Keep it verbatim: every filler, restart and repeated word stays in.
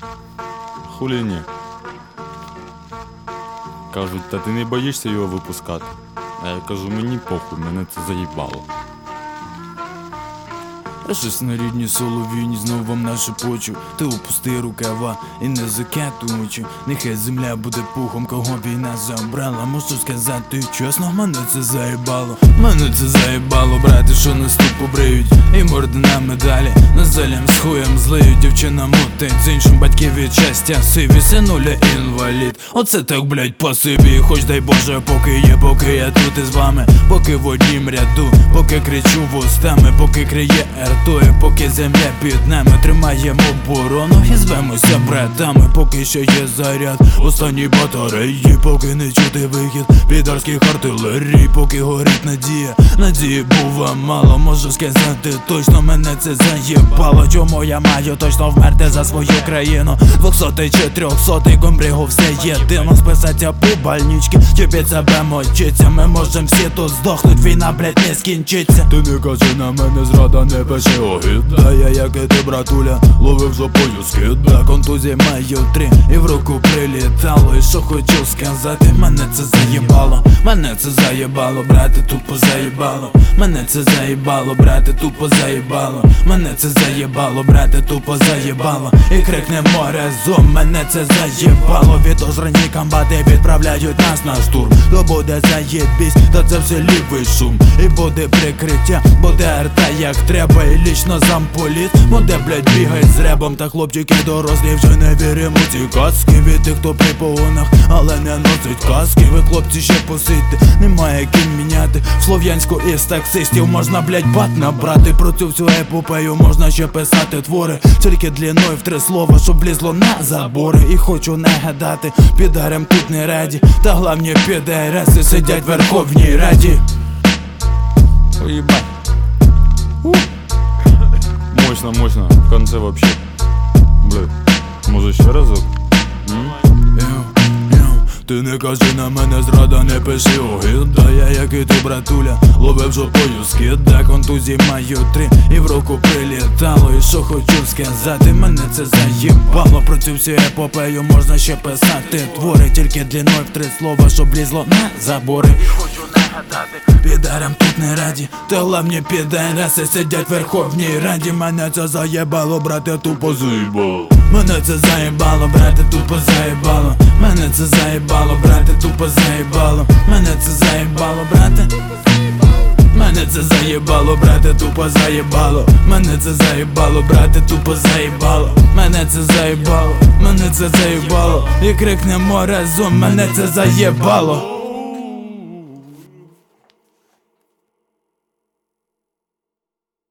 Хулі ні. Кажуть, та ти не боїшся його випускати? А я кажу, мені похуй, мене це заїбало. А щось на рідній солов'їні знов вам нашепочу. Ти опусти рукава і не закатуй очі. Нехай земля буде пухом, кого війна забрала. Можу сказати чесно, мене це заїбало. Мене це заїбало, брати, що нас тут побриють. І морди на медалі, на залям з хуєм злиють. Дівчина мутить, з іншим батьків від щастя сиві, синуля інвалід. Оце так, блять, по собі. Хоч дай Боже, поки є, поки я тут із вами. Поки в однім ряду, поки кричу вустами, поки криє ертою, поки земля під нами. Тримаємо оборону і звемося братами. Поки що є заряд останній батареї, поки не чути вихід підарських артилерій. Поки горить надія, надії бува мало. Можу сказати точно, мене це заєбало. Чому я маю точно вмерти за свою країну? Двохсотий чи трьохсотий комбригу все єдино. Списаться по больнички, чи під себе мочиться. Ми можем всі тут здохнуть, війна, блять, не скінчиться. Ти не кажи на мене, зрада, не пиши огид. Та я, як і ти, братуля, ловив жопою скид. Да, контузії маю три, і в руку прилітало. І що хочу сказати, мене це заєбало. Мене це заєбало, брате, тупо заєбало. Мене це заєбало, брате, тупо заєбало. Мене це заєбало, брате, тупо заєбало. І крикнемо разом, мене це заєбало. Відожрані комбати відправляють нас на штурм. То буде заєбісь, та це все лівий шум. І буде прикриття, буде арта як треба. І лічно замполіт буде, блять, бігать з ребом. Та хлопчики дорослі вже не віримо ці казки. Від тих, хто при погонах, але не носить каски. Ви, хлопці, ще посидьте, немає ким міняти. В Слов'янську із таксистів можна, блять, бат набрати. Про цю всю епопею можна ще писати твори, тільки длиною в три слова, щоб влізло на забори. І хочу нагадати, підарям тут не раді. Та главні підареси сидять в Верховній Раді. Уебать. Мощно, мощно. В конце вообще. Блядь. Може ще разок? Ти не кажи на мене, зрада, не пиши огид. Да, я, як і ти, братуля, ловив жопою скид. Да, контузії маю три, і в руку прилітало. І що хочу сказати, мене це заєбало. Про цю всю епопею можна ще писати твори, тільки длиною в три слова, щоб влізло на забори. І хочу нагадати, підарям тут не раді. Та главні підареси сидять в Верховній Раді. Мене це заєбало, брате, тупо заєбало. Мене це заєбало, брате, тупо заєбало. Мене це заєбало, брате, тупо заєбало. Мене це заєбало, брате. Мене це заєбало, брате, тупо заєбало. Мене це заєбало, брате, тупо заєбало. Мене це заєбало, мене це заєбало. І крикнемо разом, мене це заєбало.